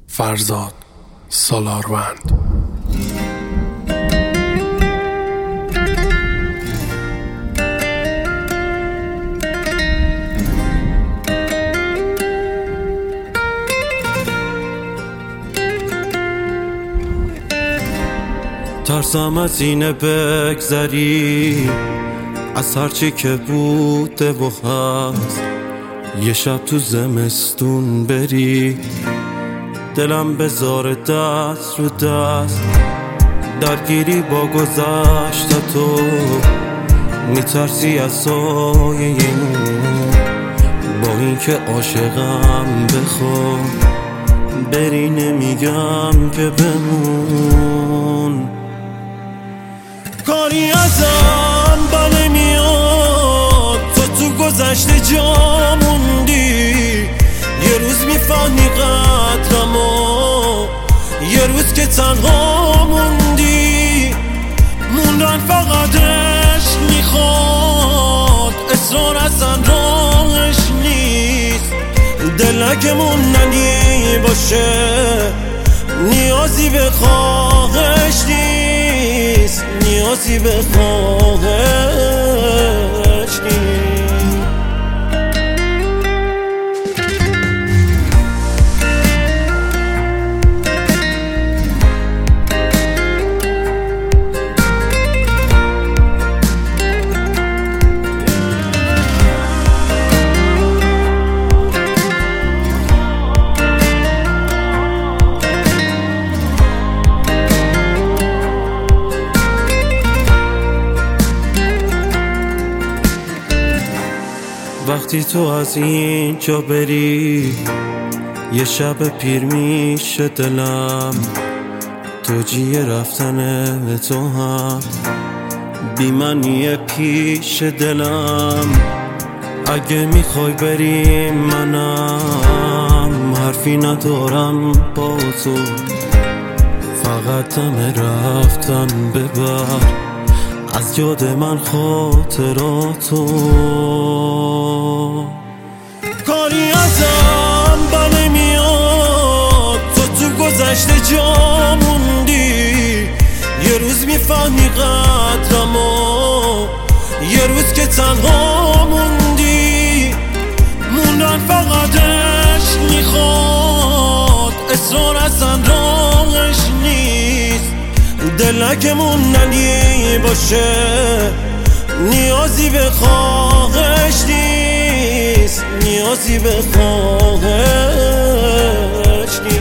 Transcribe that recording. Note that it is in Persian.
فرزاد سالاروند. ترسم از اینه بگذری از هرچی که بوده و هست، یه شب تو زمستون بری دلم بذاره دست رو دست، درگیری با گذشته تو میترسی از سایه اون، با این که عاشقم بخوام بری نمیگم که بمون. کاری ازم نمیاد تو گذشته جا موندی، یه روز میفهمی قدرمو، یه روز که تنها موندی. موندن فقط عشق میخواد، اصرار اصلا راهش نیست. دل اگه موندنی باشه نیازی به خواهش نیست، نیازی به خواهش نیست. وقتی تو از اینجا بری یه شب پیر میشه دلم، توجیه رفتن تو هم بی منیه پیش دلم. اگه میخوای بریم منم حرفی ندارم با تو، فقط دم رفتن ببر از یاد من خاطراتو. کاری ازم نمیاد تو گذشته جا موندی، یه روز میفهمی قدرمو، یه روز که تنها موندی. موندن فقط عشق میخواد، اصرار اصلا راهش نیست. دل اگه موندنی باشه نیازی به خواهش نیست، نیازی به خواهش نیست.